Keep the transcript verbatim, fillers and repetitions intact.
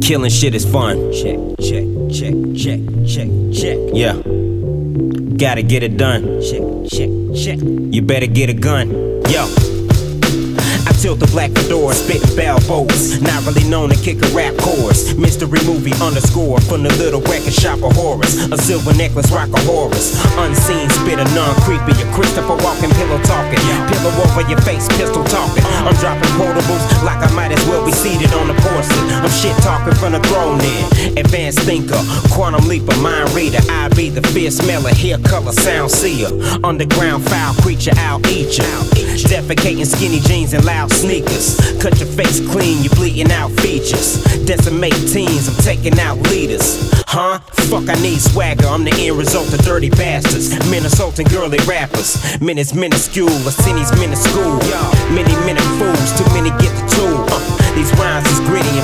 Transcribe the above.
Killing shit is fun. Check, check, check, check, check, check. Yeah. Gotta get it done. Check, check, check. You better get a gun. Yo. I tilt the black fedora, spittin' Balboas. Not really known to kick a rap chorus. Mystery movie underscore from the little record shop of horrors. A silver necklace, rock of horrors. Unseen, spit a non-creepy. A Christopher Walken pillow talking. Pillow over your face, pistol talking. I'm dropping quotables like I might as well be seated on the porcelain. I'm shit talking from the throne in. Advanced thinker, quantum leaper, mind reader. I be the fear smeller, hair color, sound seer. Underground foul creature, I'll eat ya. Defecating skinny jeans and loud sneakers. Cut your face clean, you bleeding out features. Decimate teens, I'm taking out leaders. Huh? Fuck, I need swagger, I'm the end result of dirty bastards. Minnesotan girly rappers. Minutes minuscule, Arseni's minuscule. Many minute fools, too many get the tool. uh, These rhymes is gritty and